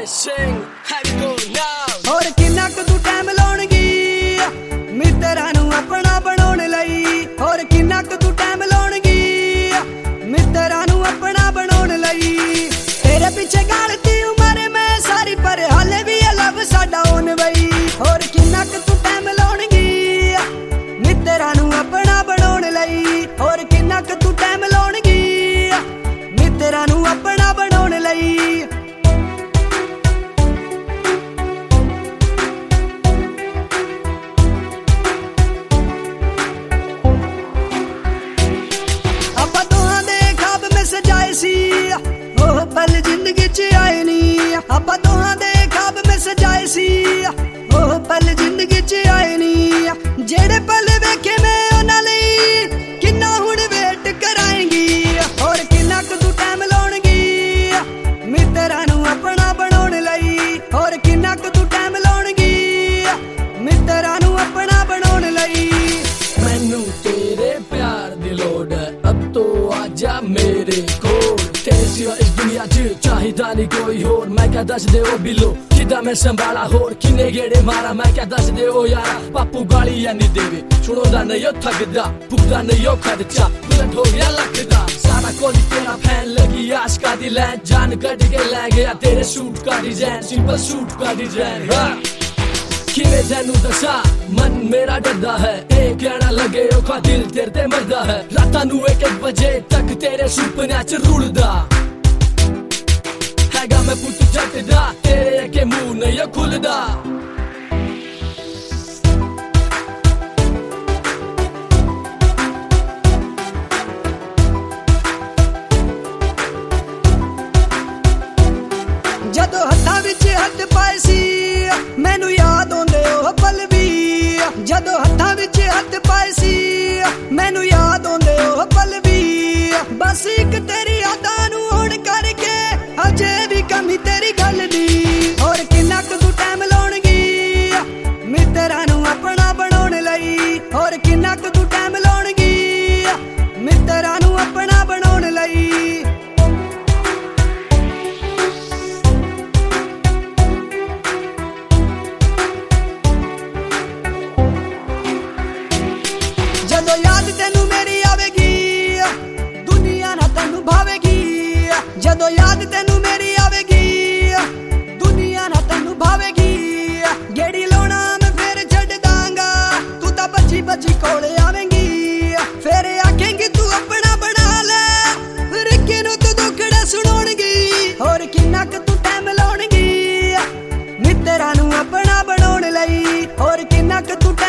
sing, how you go now? और किन्ना क तू टाइम लाउणगी मित्तरां नू अपना बनाउण लई और किन्ना क तू टाइम लाउणगी मित्तरां नू अपना बनाउण लई तेरे पीछे गालती उम्र मैं सारी पर हाले भी अलग साडा होन बई और किन्ना क तू टाइम लाउणगी मित्तरां नू अपना बनाउण लई और किन्ना क तू टाइम लाउणगी मित्तरां नू अपना बनाउण लई ओह पल जिंदगी च आए नी आपां दोहां दे ख्वाब में सजाए सी ओह पल जिंदगी च आए नी जेड़े पल वेखे मैं उन्हां लई किन्ना हुण वेट कराएंगी और किन्ना क तू टाइम लाउणगी मित्तरां नू अपना बनाउण लई और किन्ना क तू टाइम लाउणगी मित्तरां नू अपना बनाउण लई मैनू तेरे प्यार दी लोड़ अब तो आजा मेरे कोल तेरे सिवा इस दुनिया च चाहिदा नहीं कोई होर मैं क्या दस दे ओ बिलो किदा मैं संभाला होर किन्ने गेड़े मारा मैं क्या दस दे ओ यारा बापू गाली या नहीं देवे छुड़ोदा नहीं ओ थकदा भुगदा नहीं ओ खर्चा बुलट हो गया लखदा सारा कोई तेरा फैन लगी आशिका दी लैन जान कट के ले गया तेरे सूट का डिजाइन सिंपल सूट का डिजाइन किवे तैनू दसा मन मेरा डरदा है एक कहना लगे औखा दिल तेरे ते मरदा है रातां नू 1-1 बजे तक तेरे सुपने च रुलदा हैगा मैं पुत जट दा तेरे अगे मुंह नहीं खुलदा जदों हत्थां विच हत्थ पाए सी मैनू याद आउंदे ओह पल वी जदों हत्थां विच हत्थ पाए सी मैनू याद आउंदे ओह पल वी बस एक तेरी यादां नू हुण करके अजे भी कमी तेरी गल दी और किन्ना क तू टाइम लाउणगी मित्तरां नू अपना बनाउण लई और किन्ना क तू टाइम लाउणगी मित्तरां नू अपना बनाउण लई जदों याद तेनू मेरी आवेगी दुनिया ना तेनू भावेगी जदों याद तेनू मेरी आवेगी दुनिया ना तेनू भावेगी गेड़ी लाउणा मैं फिर छड्ड दांगा तू तां बची बची कोल आवेंगी फिर आखेंगी तू अपना बना ले रिक्की नू तू दुखड़ा सुणाउणगी और किन्ना क तू टाइम लाउणगी मित्तरां नू अपना बनाउण लई और किन्ना क तू